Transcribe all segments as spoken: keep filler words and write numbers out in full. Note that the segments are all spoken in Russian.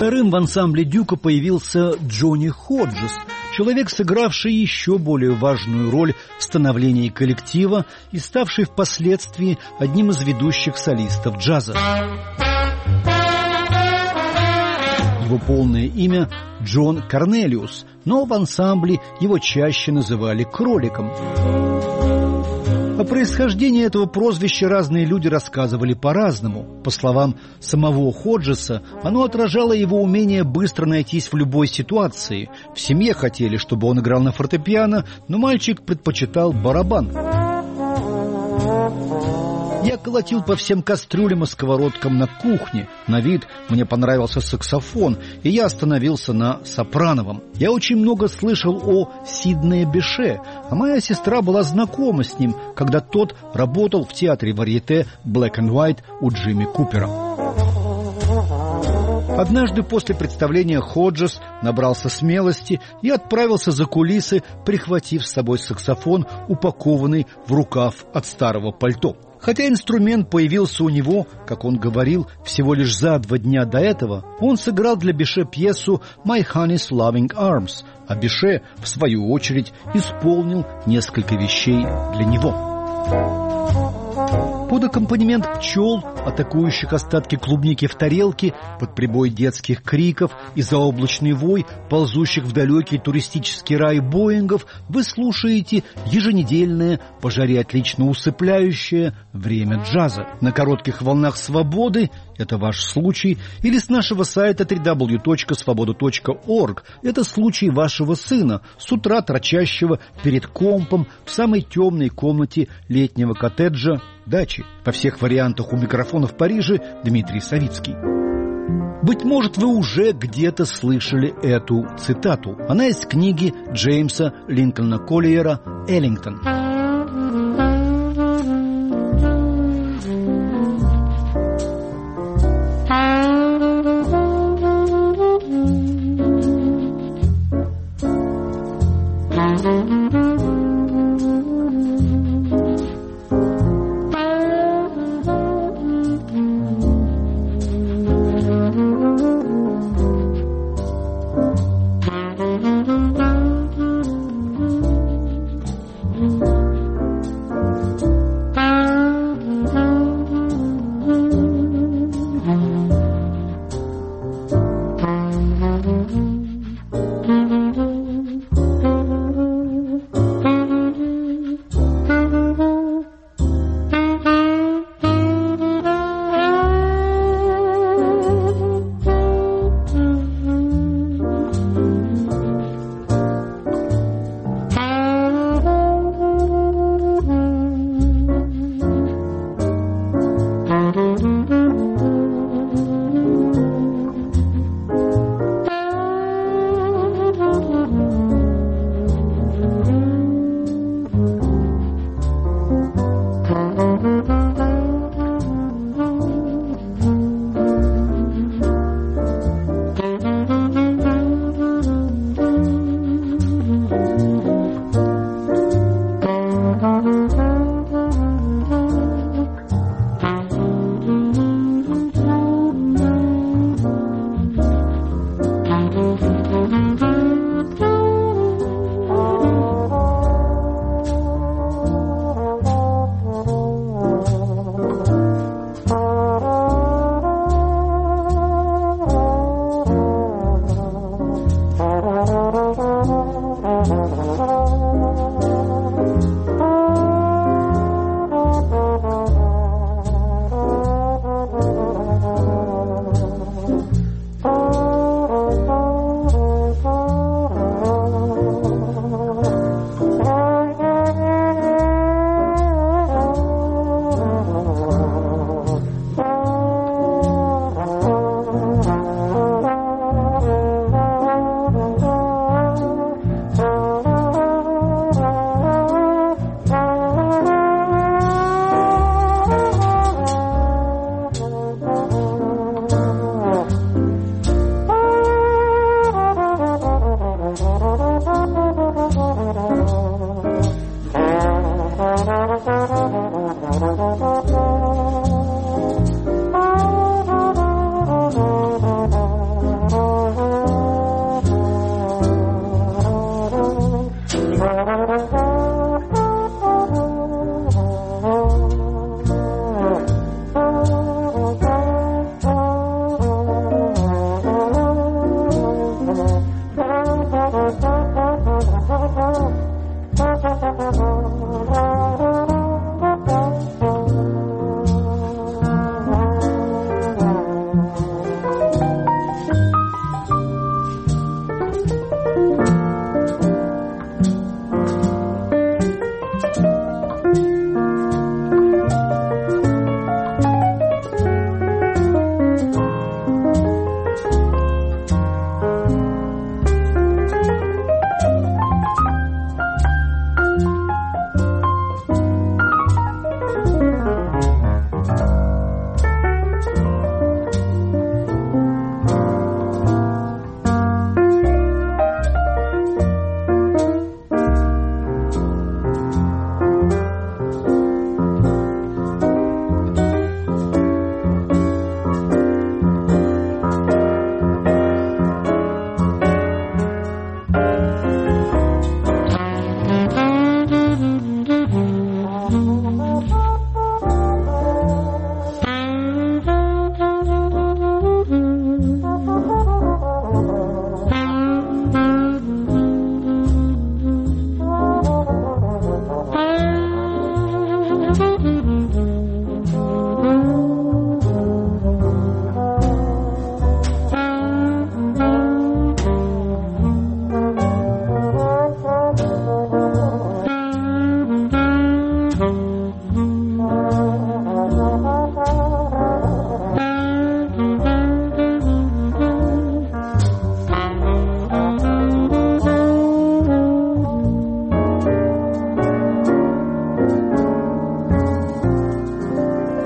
Вторым в ансамбле Дюка появился Джонни Ходжес, человек, сыгравший еще более важную роль в становлении коллектива и ставший впоследствии одним из ведущих солистов джаза. Его полное имя Джон Корнелиус, но в ансамбле его чаще называли «Кроликом». О происхождении этого прозвища разные люди рассказывали по-разному. По словам самого Ходжеса, оно отражало его умение быстро найтись в любой ситуации. В семье хотели, чтобы он играл на фортепиано, но мальчик предпочитал барабан. Я колотил по всем кастрюлям и сковородкам на кухне. На вид мне понравился саксофон, и я остановился на сопрановом. Я очень много слышал о Сиднее Беше, а моя сестра была знакома с ним, когда тот работал в театре варьете Black and White у Джимми Купера. Однажды после представления Ходжес набрался смелости и отправился за кулисы, прихватив с собой саксофон, упакованный в рукав от старого пальто. Хотя инструмент появился у него, как он говорил, всего лишь за два дня до этого, он сыграл для Беше пьесу «My Honey's Loving Arms», а Беше, в свою очередь, исполнил несколько вещей для него. Под аккомпанемент пчел, атакующих остатки клубники в тарелке, под прибой детских криков и заоблачный вой, ползущих в далекий туристический рай Боингов, вы слушаете еженедельное, по жаре отлично усыпляющее время джаза. На коротких волнах свободы, это ваш случай, или с нашего сайта дабл ю дабл ю дабл ю точка свобода точка орг, это случай вашего сына, с утра торчащего перед компом в самой темной комнате летнего коттеджа дачи. Во всех вариантах у микрофона в Париже Дмитрий Савицкий. Быть может, вы уже где-то слышали эту цитату. Она из книги Джеймса Линкольна Коллиера «Эллингтон». Thank you.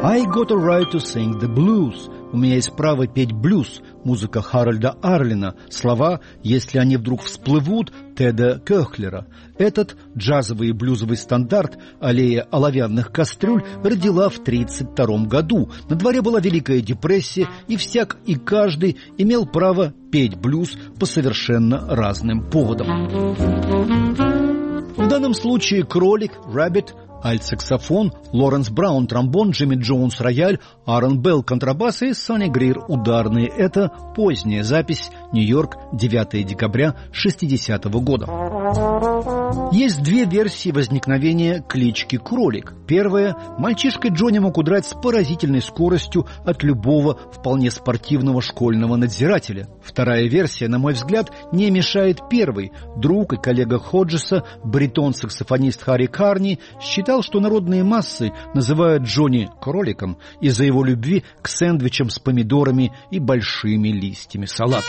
I got a right to sing the blues. У меня есть право петь блюз. Музыка Харольда Арлина. Слова, если они вдруг всплывут, Теда Кёхлера. Этот джазовый и блюзовый стандарт «Аллея оловянных кастрюль» родила в тридцать втором году. На дворе была Великая депрессия, и всяк и каждый имел право петь блюз по совершенно разным поводам. В данном случае кролик, rabbit, альт-саксофон, Лоренс Браун тромбон, Джимми Джонс рояль, Аарон Белл контрабас и Сонни Грир ударные. Это поздняя запись, Нью-Йорк, девятого декабря шестидесятого года. Есть две версии возникновения клички Кролик. Первая – мальчишка Джонни мог удрать с поразительной скоростью от любого вполне спортивного школьного надзирателя. Вторая версия, на мой взгляд, не мешает первой. Друг и коллега Ходжеса, баритон-саксофонист Харри Карни, считал, что народные массы называют Джонни кроликом из-за его любви к сэндвичам с помидорами и большими листьями салата.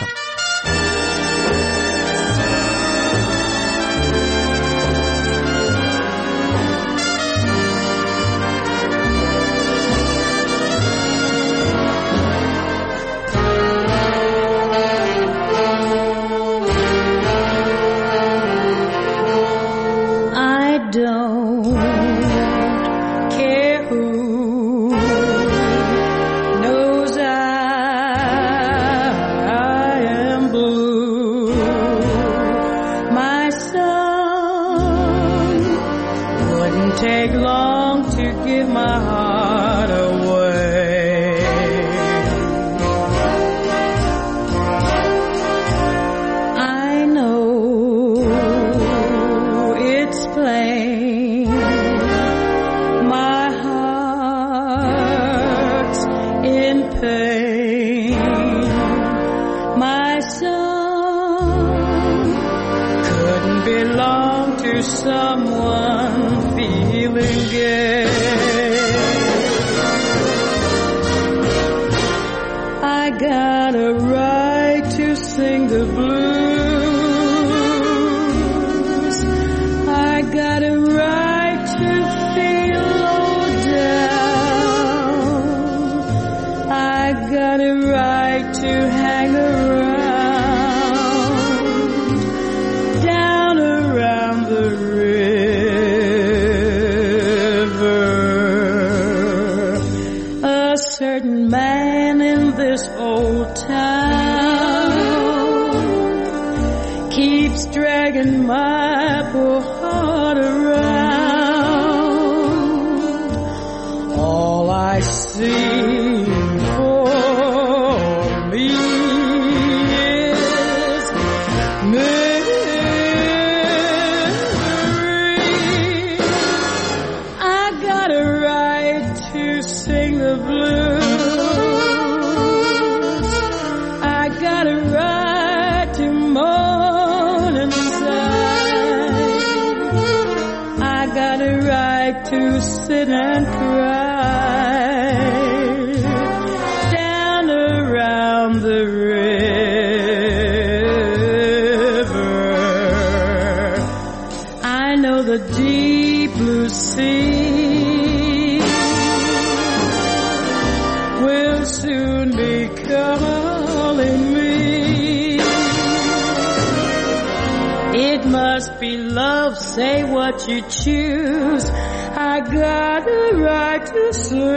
Say what you choose. I got a right to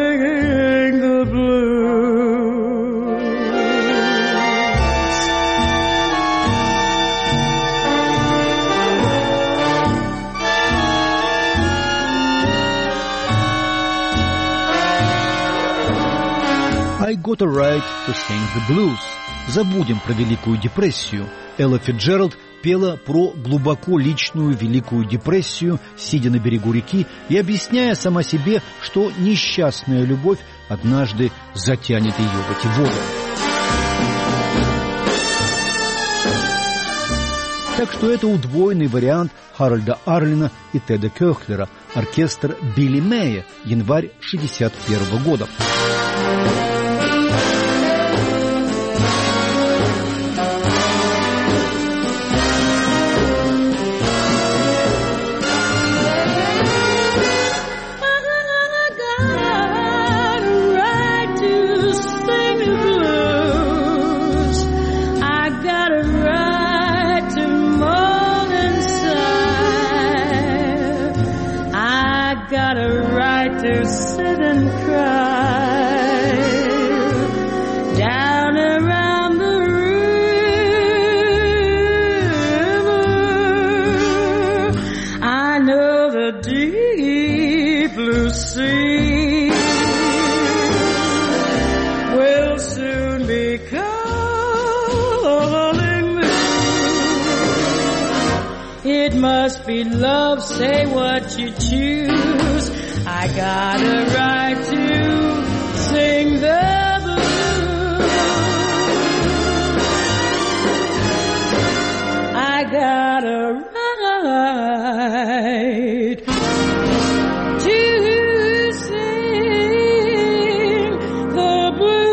sing the blues. I got a right to sing the blues. Забудем про Великую депрессию. Элла Фицджеральд пела про глубоко личную Великую депрессию, сидя на берегу реки и объясняя сама себе, что несчастная любовь однажды затянет ее в эти воды. Так что это удвоенный вариант Харольда Арлина и Теда Кёхлера, оркестр Билли Мэя, январь шестьдесят первого года. cry. Down around the river, I know the deep blue sea will soon be calling me. It must be love, say what you choose. I got a right to sing the blues. I got a right to sing the blues.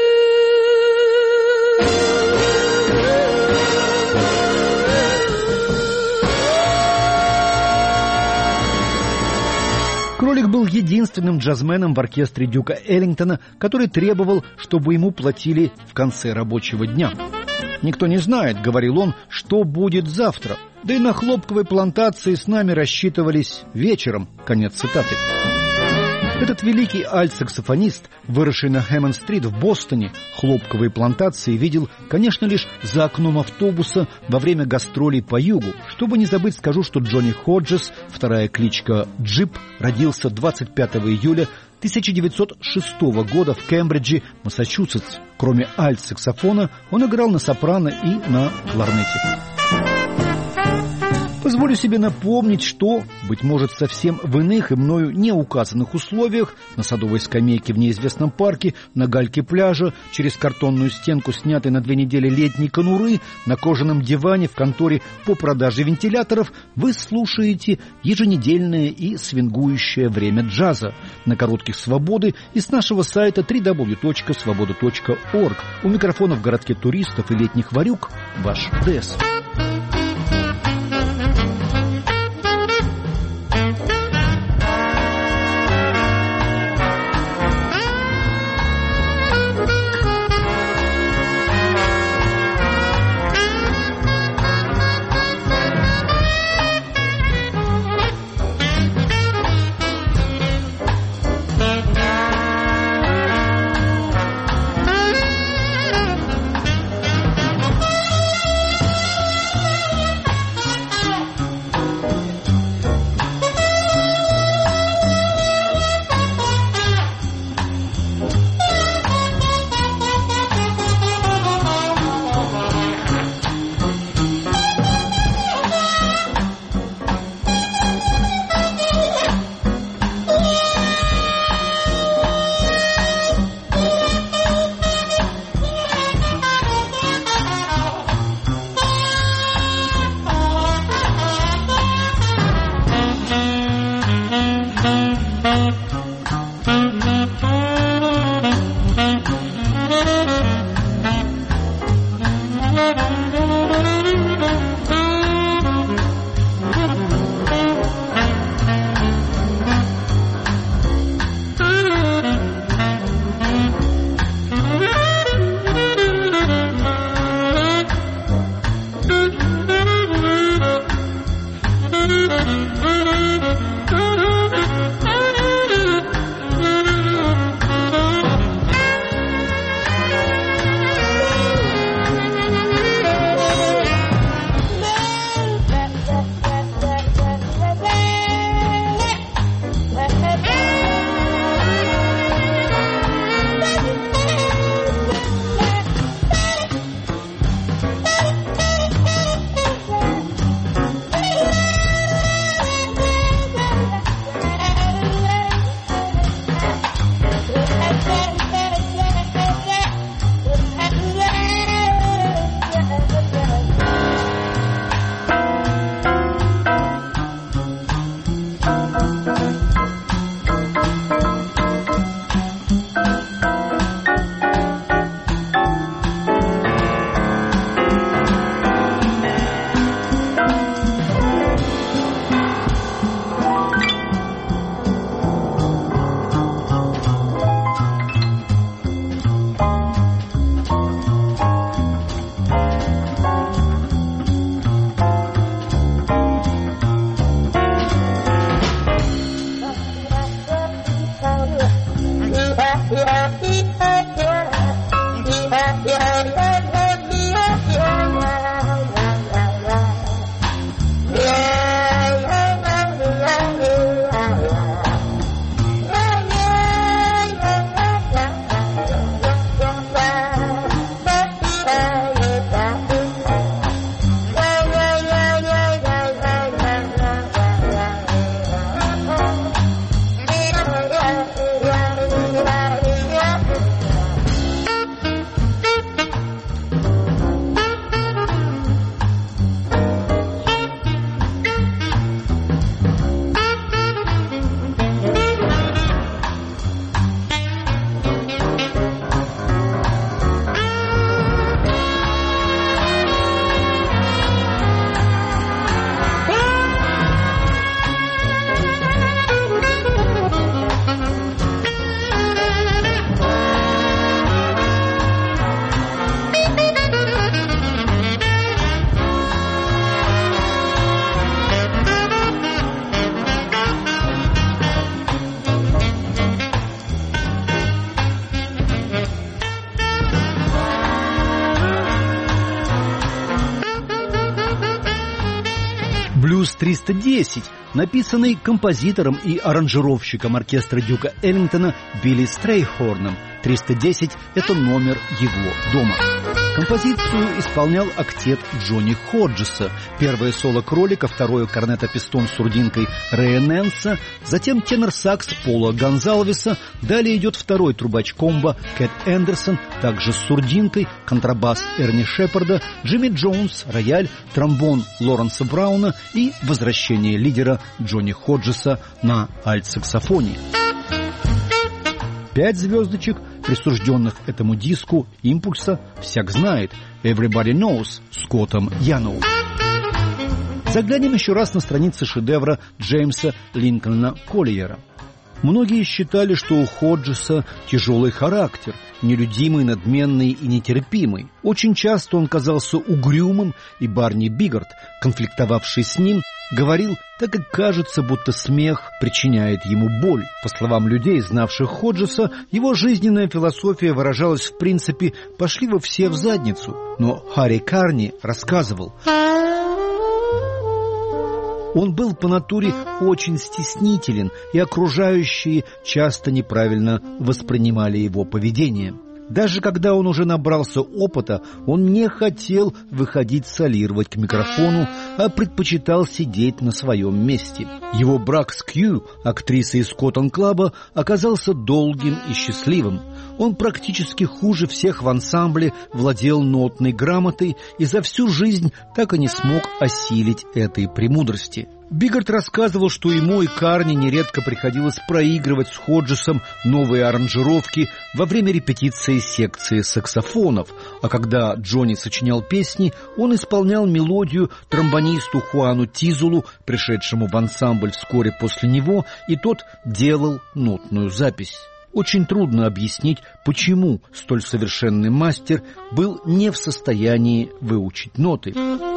Кролик был единственным джазменом в оркестре Дюка Эллингтона, который требовал, чтобы ему платили в конце рабочего дня. «Никто не знает, — говорил он, — что будет завтра. Да и на хлопковой плантации с нами рассчитывались вечером». Конец цитаты. Этот великий альт-саксофонист, выросший на Хэммонд-стрит в Бостоне, хлопковые плантации видел, конечно, лишь за окном автобуса во время гастролей по югу. Чтобы не забыть, скажу, что Джонни Ходжес, вторая кличка Джип, родился двадцать пятого июля тысяча девятьсот шестого года в Кембридже, Массачусетс. Кроме альт-саксофона, он играл на сопрано и на кларнете. Позволю себе напомнить, что, быть может, совсем в иных и мною не указанных условиях, на садовой скамейке в неизвестном парке, на гальке пляжа, через картонную стенку, снятой на две недели летней конуры, на кожаном диване в конторе по продаже вентиляторов, вы слушаете еженедельное и свингующее время джаза на коротких свободы и с нашего сайта дабл ю дабл ю дабл ю точка свобода точка орг. У микрофона в городке туристов и летних варюк ваш Дэс. Блюз триста десять, написанный композитором и аранжировщиком оркестра Дюка Эллингтона Билли Стрейхорном. триста десять – это номер его дома. Композицию исполнял октет Джонни Ходжеса. Первое соло кролика, второе корнета пистон с сурдинкой Рэя Нэнса, затем тенор-сакс Пола Гонзалвеса, далее идет второй трубач комбо Кэт Эндерсон, также с сурдинкой, контрабас Эрни Шепарда, Джимми Джонс, рояль, тромбон Лоренса Брауна и возвращение лидера Джонни Ходжеса на альт-саксофоне. Пять звездочек, присужденных этому диску «Импульса», всяк знает «Everybody Knows» Скоттом Яноу. Заглянем еще раз на страницы шедевра Джеймса Линкольна Коллиера. Многие считали, что у Ходжеса тяжелый характер, нелюдимый, надменный и нетерпимый. Очень часто он казался угрюмым, и Барни Бигард, конфликтовавший с ним, говорил, так как кажется, будто смех причиняет ему боль. По словам людей, знавших Ходжеса, его жизненная философия выражалась в принципе «пошли вы все в задницу». Но Харри Карни рассказывал: он был по натуре очень стеснителен, и окружающие часто неправильно воспринимали его поведение. Даже когда он уже набрался опыта, он не хотел выходить солировать к микрофону, а предпочитал сидеть на своем месте. Его брак с Кью, актрисой из Коттон-клаба, оказался долгим и счастливым. Он практически хуже всех в ансамбле владел нотной грамотой и за всю жизнь так и не смог осилить этой премудрости. Бигард рассказывал, что ему и Карни нередко приходилось проигрывать с Ходжесом новые аранжировки во время репетиции секции саксофонов, а когда Джонни сочинял песни, он исполнял мелодию тромбонисту Хуану Тизулу, пришедшему в ансамбль вскоре после него, и тот делал нотную запись. Очень трудно объяснить, почему столь совершенный мастер был не в состоянии выучить ноты.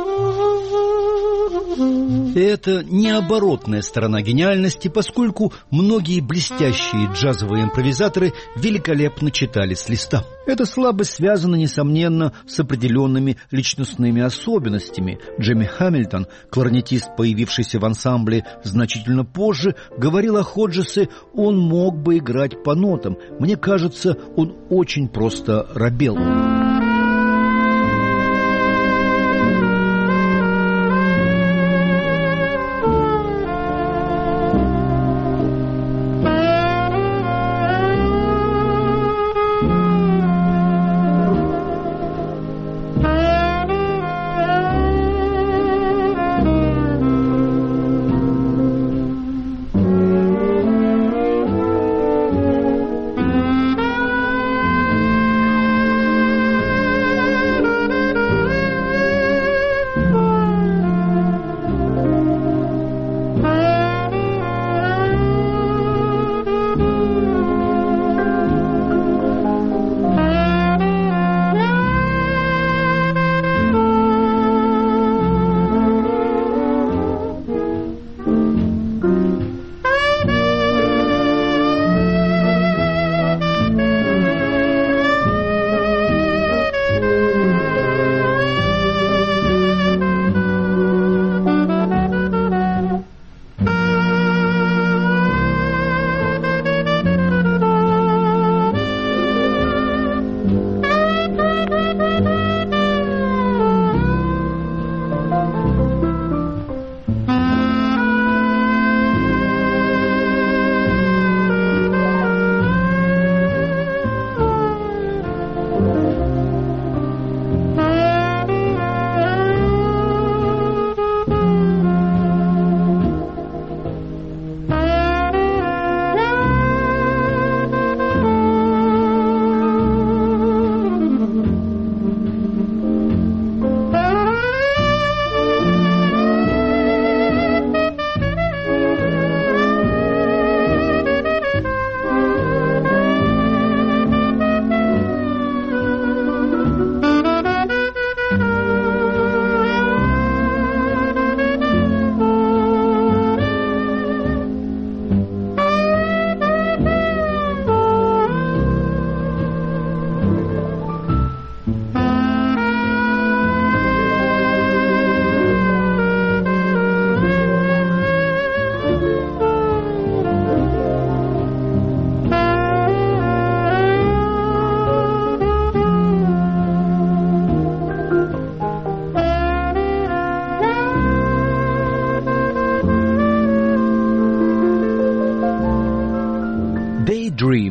Это не оборотная сторона гениальности, поскольку многие блестящие джазовые импровизаторы великолепно читали с листа. Эта слабость связана, несомненно, с определенными личностными особенностями. Джимми Хамильтон, кларнетист, появившийся в ансамбле значительно позже, говорил о Ходжесе: он мог бы играть по нотам. Мне кажется, он очень просто робел.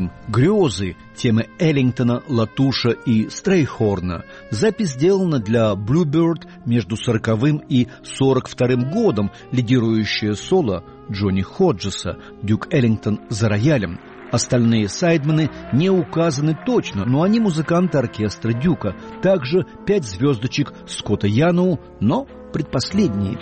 Альбом «Грезы», темы Эллингтона, Латуша и Стрейхорна. Запись сделана для Bluebird между сороковым и сорок вторым годом, лидирующее соло Джонни Ходжеса, Дюк Эллингтон за роялем. Остальные сайдмены не указаны точно, но они музыканты оркестра Дюка. Также пять звездочек Скотта Яноу, но предпоследние.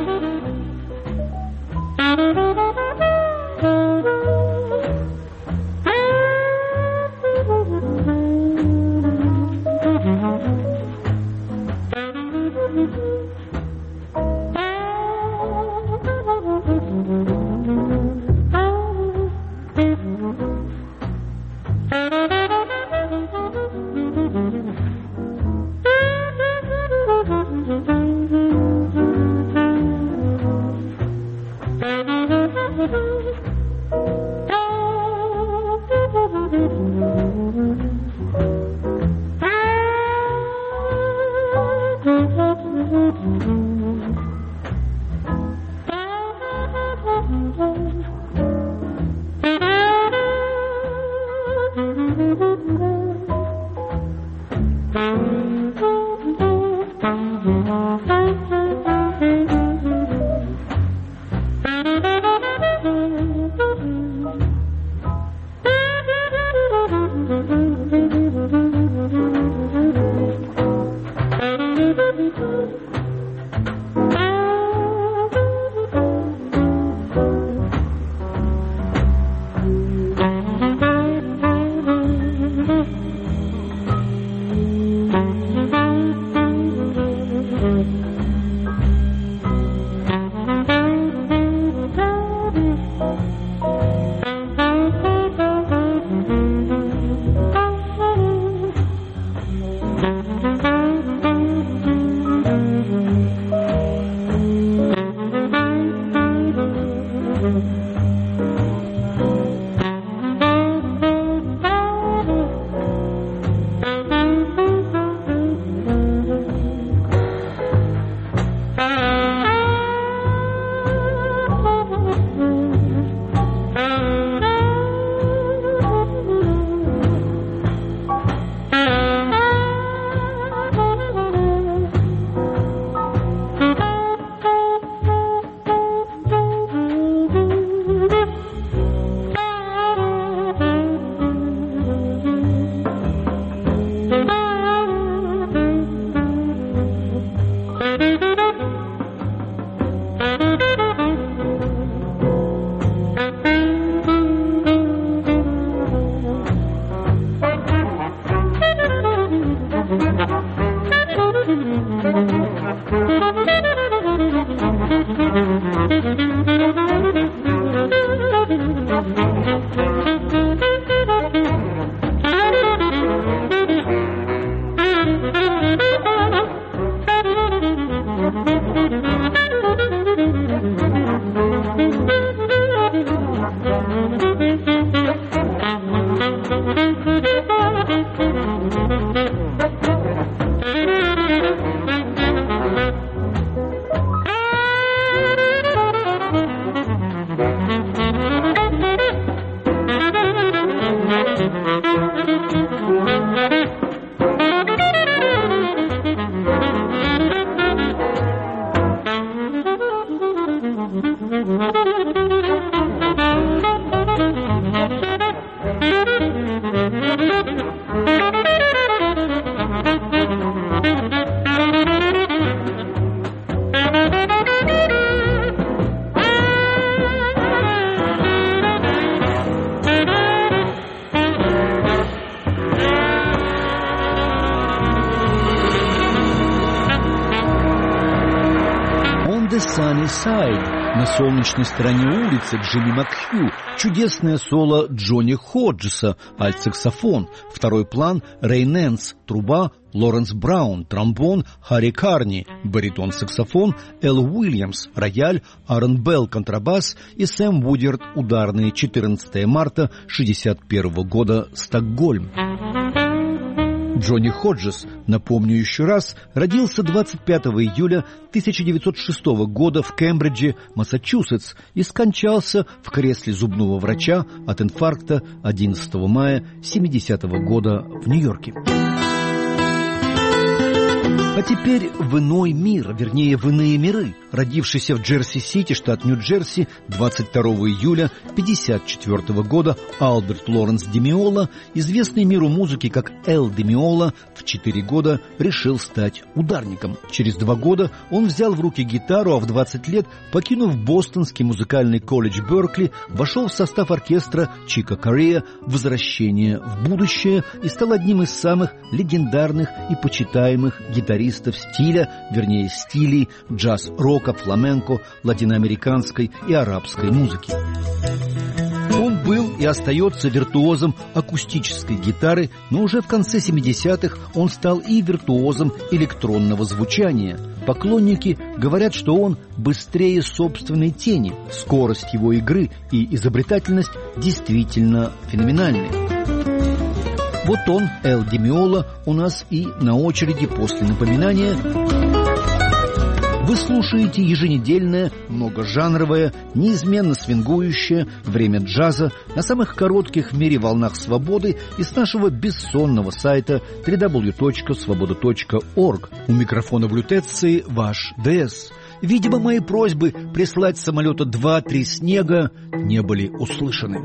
На солнечной стороне улицы Джимми Макхью, чудесное соло Джонни Ходжеса, альт-саксофон, второй план Рэй Нэнс, труба Лоренс Браун, тромбон Харри Карни, баритон-саксофон Эл Уильямс, рояль Аарон Белл, контрабас и Сэм Вудерд, ударные, четырнадцатого марта шестьдесят первого года, Стокгольм. Джонни Ходжес, напомню еще раз, родился двадцать пятого июля тысяча девятьсот шестого года в Кембридже, Массачусетс, и скончался в кресле зубного врача от инфаркта одиннадцатого мая семидесятого года в Нью-Йорке. А теперь в иной мир, вернее, в иные миры. Родившийся в Джерси-Сити, штат Нью-Джерси, двадцать второго июля пятьдесят четвёртого года Альберт Лоренс Ди Меола, известный миру музыки как Эл Ди Меола, в четыре года решил стать ударником. Через два года он взял в руки гитару, а в двадцать лет, покинув Бостонский музыкальный колледж Беркли, вошел в состав оркестра Чика Корея «Возвращение в будущее» и стал одним из самых легендарных и почитаемых гитаристов стиля, вернее стилей джаз-рока, фламенко, латиноамериканской и арабской музыки. Он был и остается виртуозом акустической гитары, но уже в конце семидесятых он стал и виртуозом электронного звучания. Поклонники говорят, что он быстрее собственной тени. Скорость его игры и изобретательность действительно феноменальны. Вот он, Эл Ди Меола, у нас и на очереди после напоминания. Вы слушаете еженедельное, многожанровое, неизменно свингующее время джаза на самых коротких в мире волнах свободы и с нашего бессонного сайта дабл ю дабл ю дабл ю точка свобода точка орг. У микрофона в лютеции ваш ДС. Видимо, мои просьбы прислать с самолета два-три снега не были услышаны.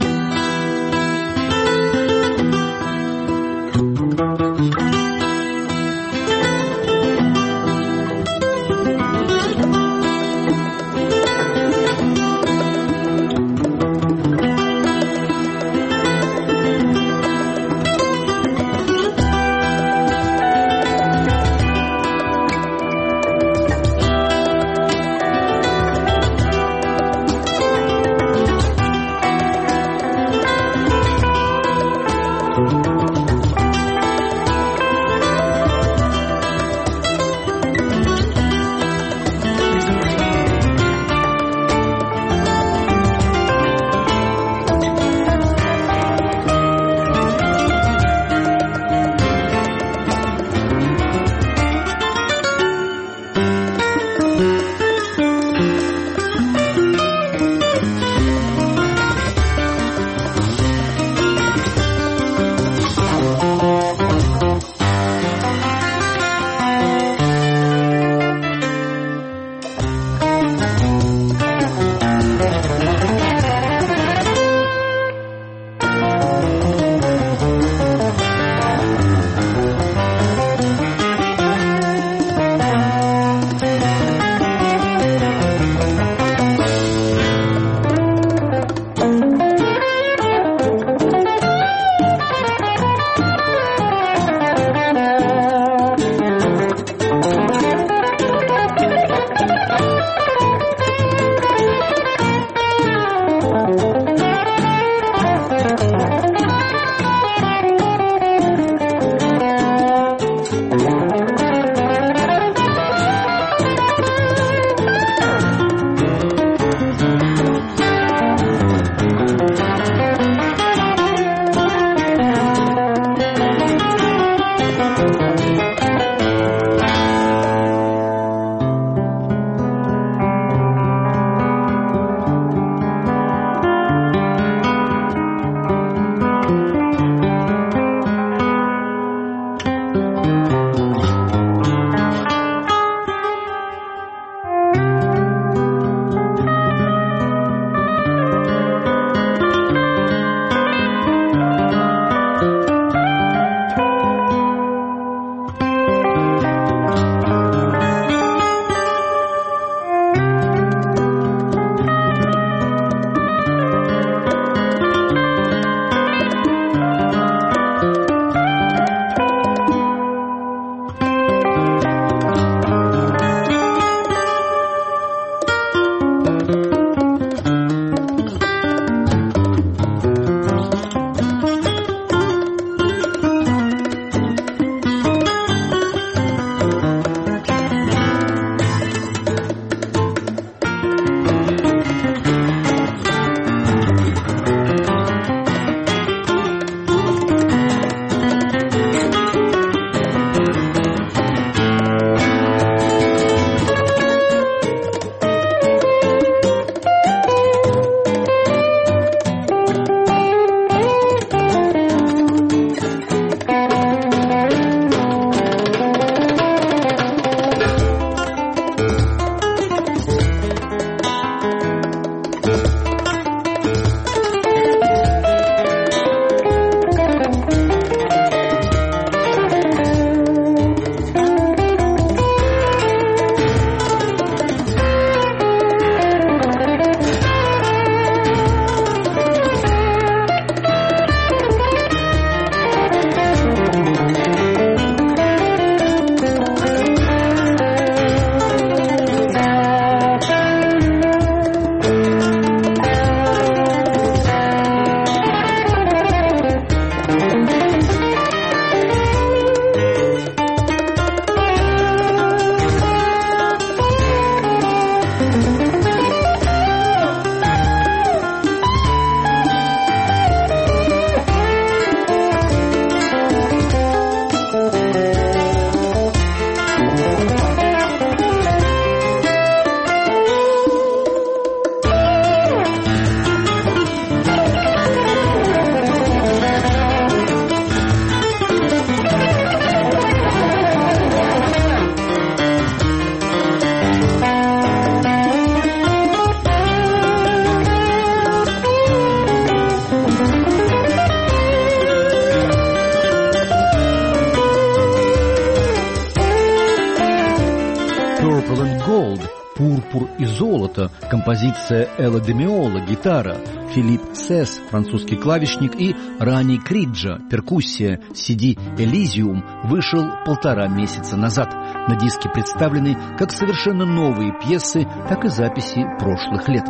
«Пурпур и золото», композиция Элла де Меола, гитара, Филипп Сес, французский клавишник, и Рани Криджа, перкуссия, си ди «Элизиум» вышел полтора месяца назад. На диске представлены как совершенно новые пьесы, так и записи прошлых лет.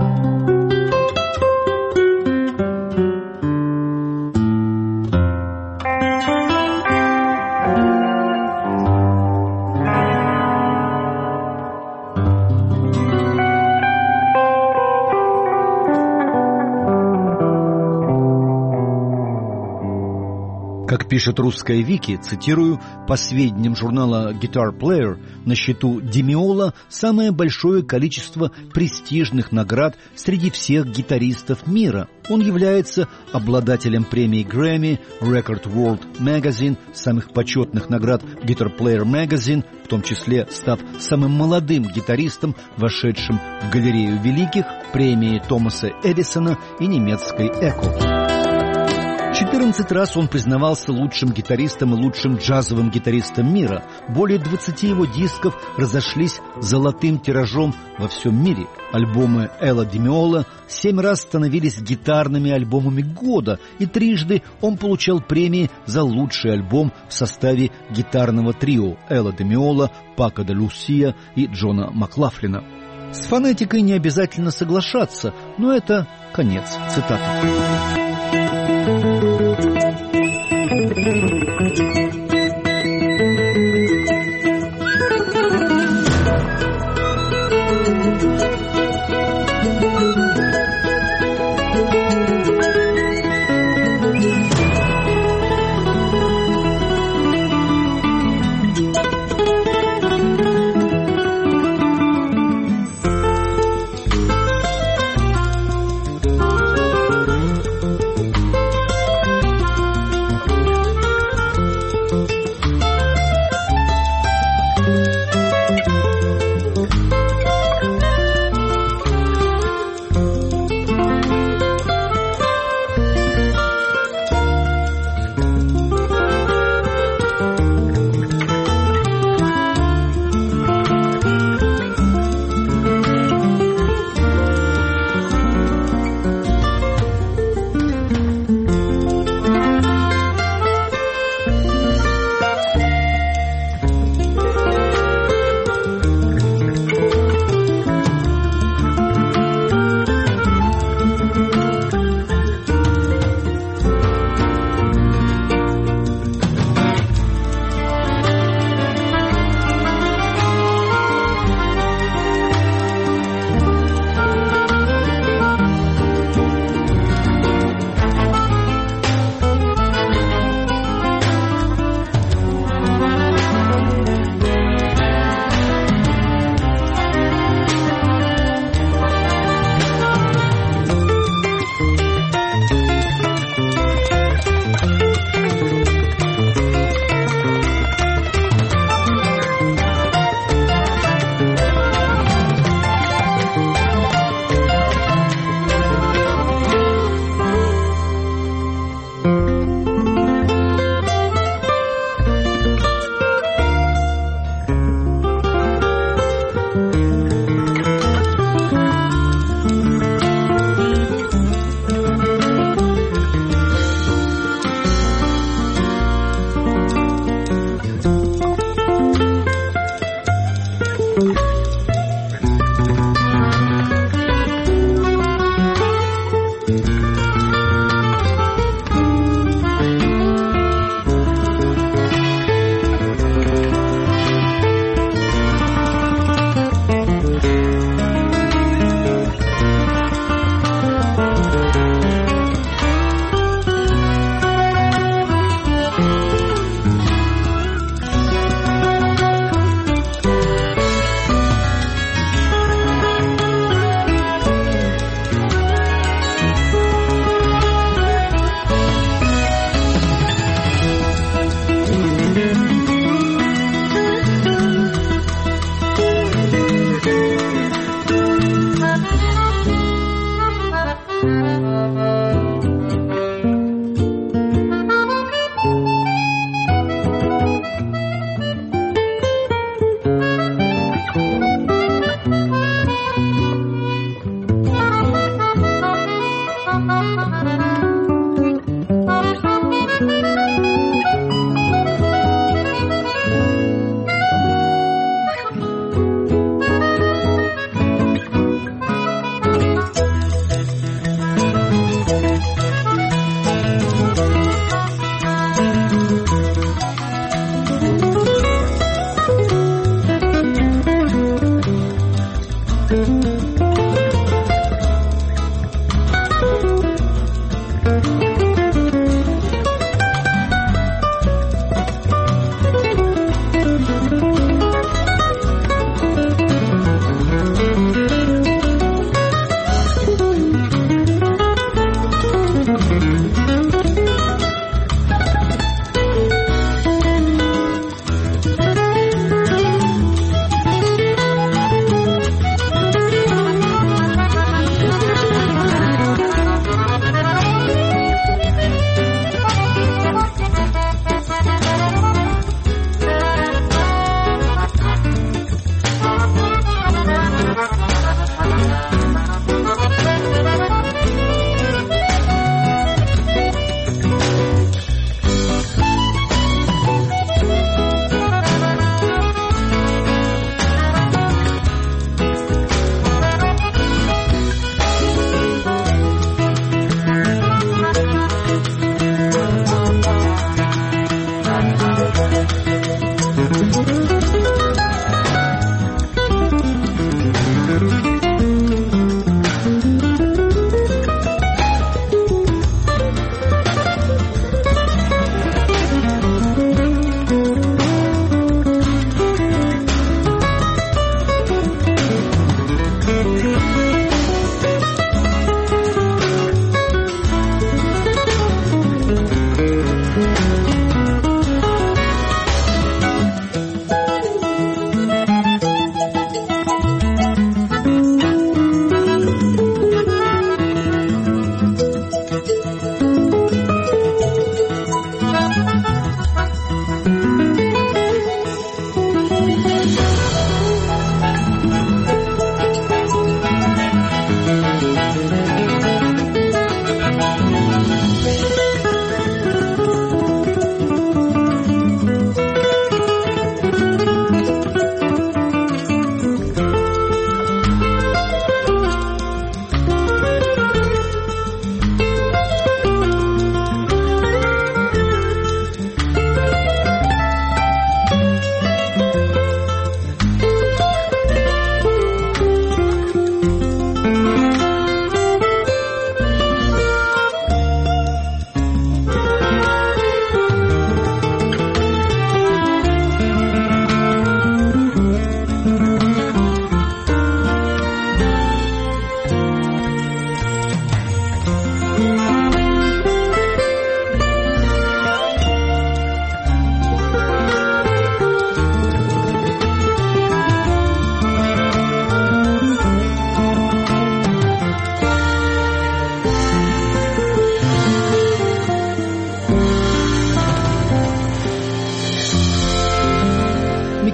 Как пишет русская Вики, цитирую, по сведениям журнала Guitar Player, на счету Ди Меола самое большое количество престижных наград среди всех гитаристов мира. Он является обладателем премий Грэмми, Record World Magazine, самых почетных наград Guitar Player Magazine, в том числе став самым молодым гитаристом, вошедшим в галерею великих, премии Томаса Эдисона и немецкой Echo. четырнадцать раз он признавался лучшим гитаристом и лучшим джазовым гитаристом мира. Более двадцати его дисков разошлись золотым тиражом во всем мире. Альбомы Элла де Меола семь раз становились гитарными альбомами года, и трижды он получал премии за лучший альбом в составе гитарного трио Элла де Меола, Пако де Лусия и Джона Маклафлина. С фонетикой не обязательно соглашаться, но это конец цитаты.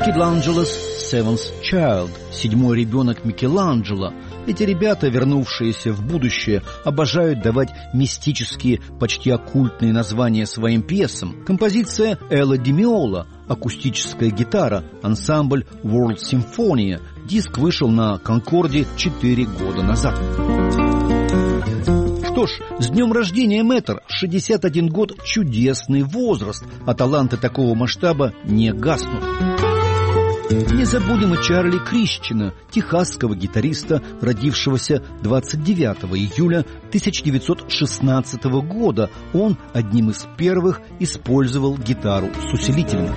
Michelangelo's Seventh Child, седьмой ребенок Микеланджело. Эти ребята, вернувшиеся в будущее, обожают давать мистические, почти оккультные названия своим пьесам. Композиция Элла Ди Меола, акустическая гитара, ансамбль World Symphony. Диск вышел на Конкорде четыре года назад. Что ж, с днем рождения, мэтр! шестьдесят один год – чудесный возраст, а таланты такого масштаба не гаснут. Не забудем и Чарли Крищина, техасского гитариста, родившегося двадцать девятого июля тысяча девятьсот шестнадцатого года. Он одним из первых использовал гитару с усилителем.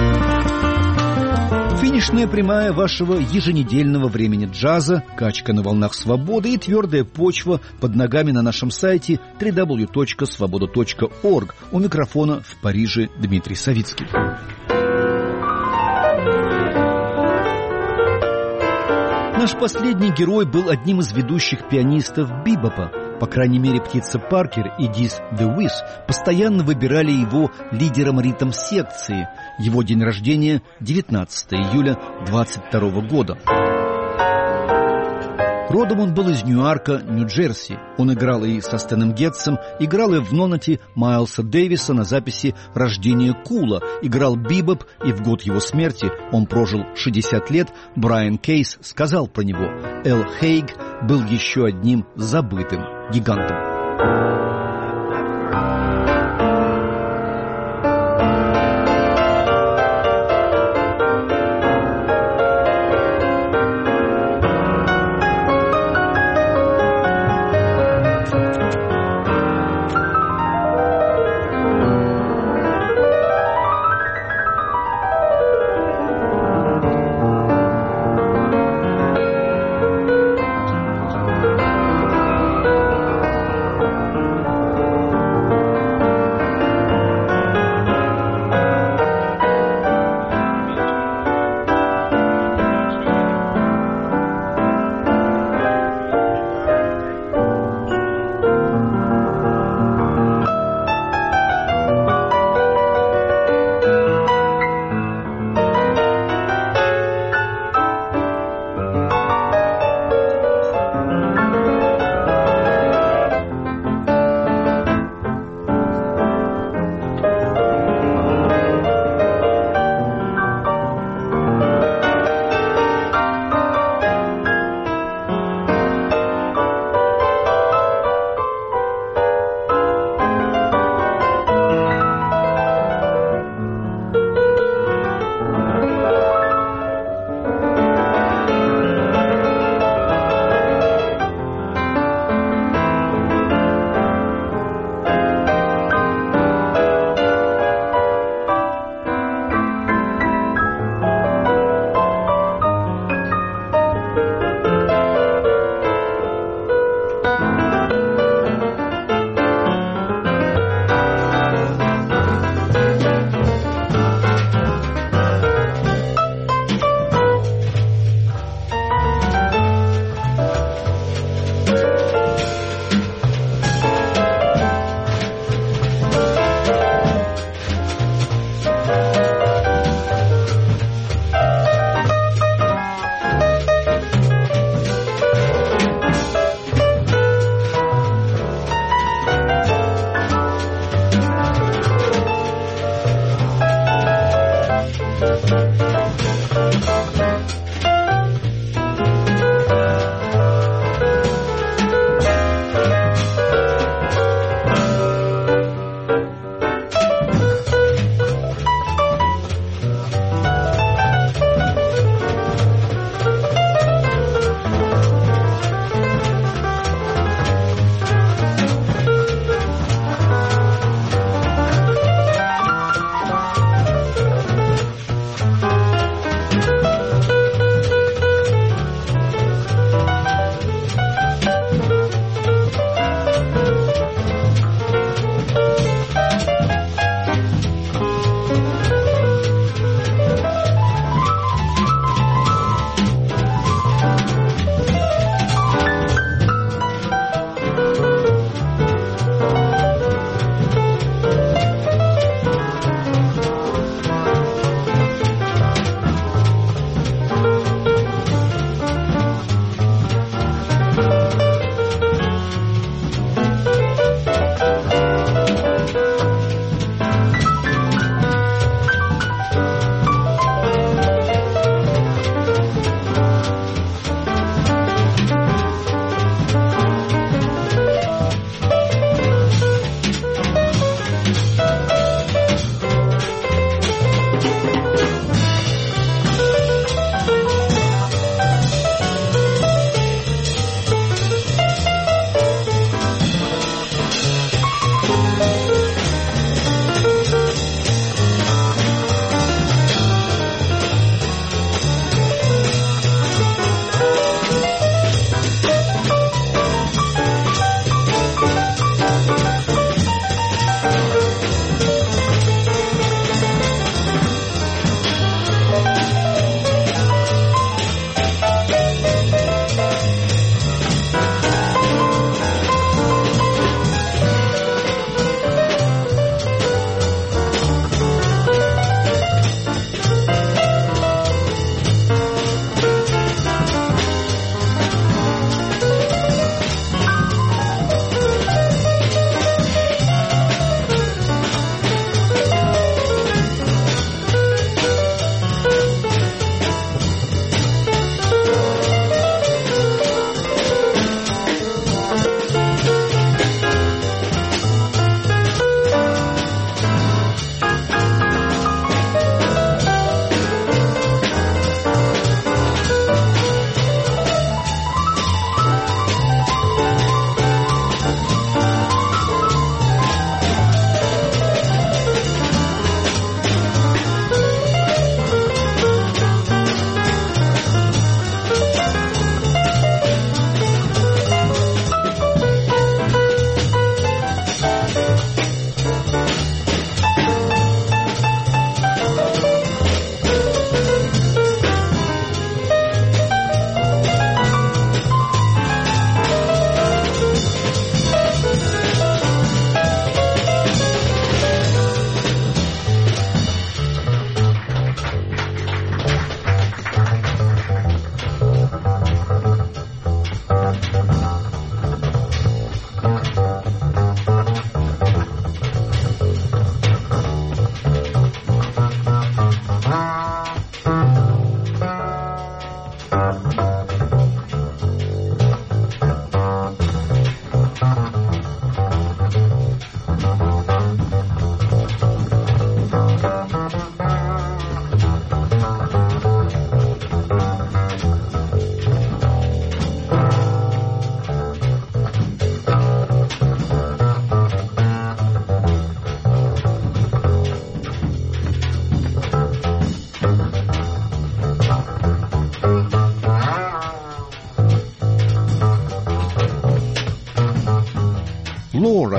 Финишная прямая вашего еженедельного времени джаза, качка на волнах свободы и твердая почва под ногами на нашем сайте дабл ю дабл ю дабл ю точка свобода точка орг. У микрофона в Париже Дмитрий Савицкий. Наш последний герой был одним из ведущих пианистов бибопа. По крайней мере, птица Паркер и Диз Льюис постоянно выбирали его лидером ритм-секции. Его день рождения – девятнадцатого июля двадцать второго года. Родом он был из Ньюарка, Нью-Джерси. Он играл и со Стэном Гетсом, играл и в ноноте Майлса Дэвиса на записи «Рождение Кула», играл бибоп, и в год его смерти, он прожил шестьдесят лет, Брайан Кейс сказал про него: «Эл Хейг был еще одним забытым гигантом».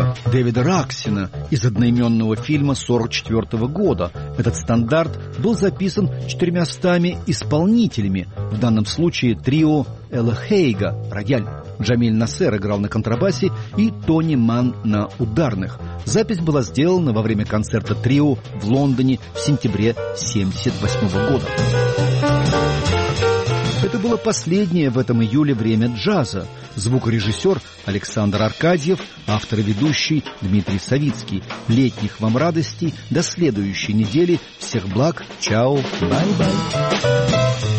Дэвида Раксина из одноименного фильма сорок четвёртого года. Этот стандарт был записан четырьмястами исполнителями, в данном случае трио Элла Хейга, рояль, Джамиль Насер играл на контрабасе и Тони Манн на ударных. Запись была сделана во время концерта трио в Лондоне в сентябре семьдесят восьмого года. Это было последнее в этом июле время джаза. Звукорежиссер Александр Аркадьев, автор и ведущий Дмитрий Савицкий. Летних вам радостей, до следующей недели. Всех благ, чао, бай-бай.